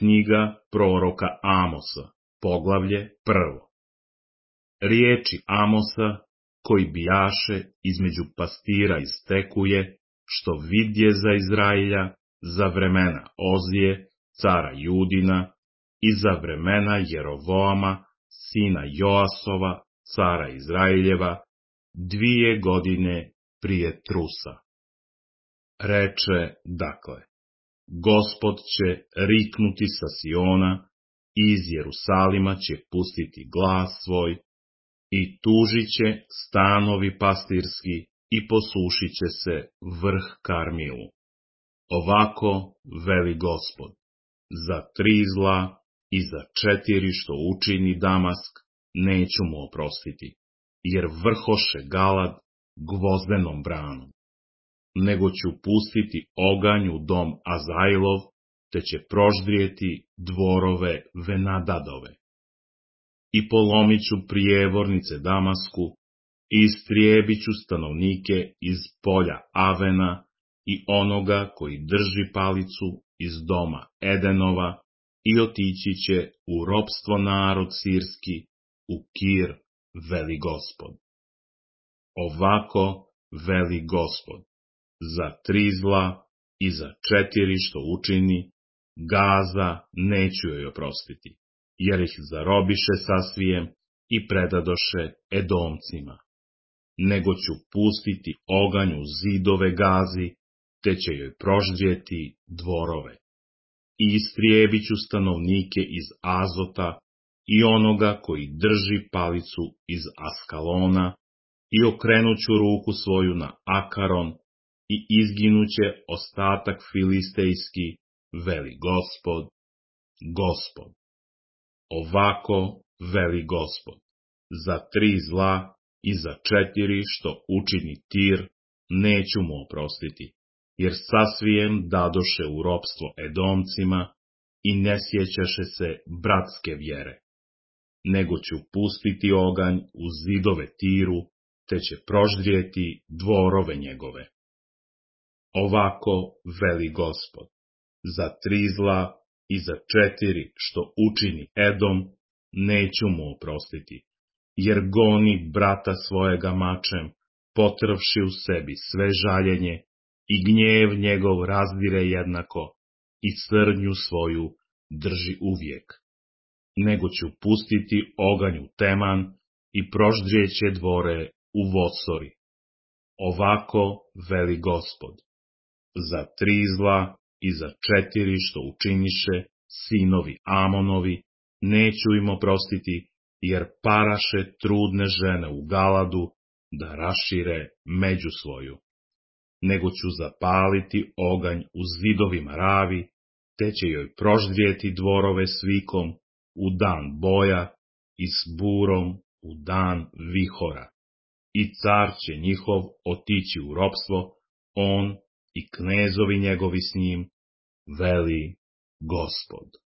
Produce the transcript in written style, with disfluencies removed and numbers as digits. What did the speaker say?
Knjiga proroka Amosa, poglavlje 1. Riječi Amosa, koji bijaše između pastira iz Tekuje, što vidje za Izrailja, za vremena Ozije, cara Judina, i za vremena Jerovoama, sina Joasova, cara Izraeljeva, 2 godine prije Trusa. Reče, dakle, Gospod će riknuti sa Siona, i iz Jerusalima će pustiti glas svoj, i tužit će stanovi pastirski, i posušit će se vrh Karmilu. Ovako veli Gospod, za 3 zla i za 4 što učini Damask, neću mu oprostiti, jer vrhoše Galad gvozdenom branom. Nego ću pustiti oganj u dom Azajlov, te će proždrijeti dvorove Venadadove. I polomit ću prijevornice Damasku, i istrijebit ću stanovnike iz polja Avena, i onoga koji drži palicu iz doma Edenova, i otići će u ropstvo narod sirski, u Kir, veli Gospod. Ovako veli Gospod, za 3 zla i za 4 što učini, Gaza neću joj oprostiti, jer ih zarobiše sasvijem i predadoše Edomcima. Nego ću pustiti oganj u zidove Gazi, te će joj proždrijeti dvorove. I istrijebit ću stanovnike iz Azota, i onoga koji drži palicu iz Askalona, i okrenut ću ruku svoju na Akaron, i izginuće ostatak filistejski, veli Gospod, Gospod. Ovako veli Gospod, za 3 zla i za 4 što učini Tir, neću mu oprostiti, jer sasvijem dadoše u ropstvo Edomcima i ne sjećaše se bratske vjere. Nego ću pustiti oganj u zidove Tiru, te će proždrijeti dvorove njegove. Ovako veli Gospod, za 3 zla i za 4 što učini Edom, neću mu oprostiti, jer goni brata svojega mačem, potrvši u sebi sve žaljenje, i gnjev njegov razdire jednako, i srnju svoju drži uvijek. Nego ću pustiti oganj u Teman, i proždrijeće dvore u Vosori. Ovako veli Gospod, za 3 zla i za 4 što učiniše sinovi Amonovi, neću im oprostiti, jer paraše trudne žene u Galadu da rašire među svoju. Nego ću zapaliti oganj u zidovima Ravi, te će joj proždrijeti dvorove svikom u dan boja i s burom u dan vihora. I car će njihov otići u ropstvo, on i knezovi njegovi s njim, veli Gospod.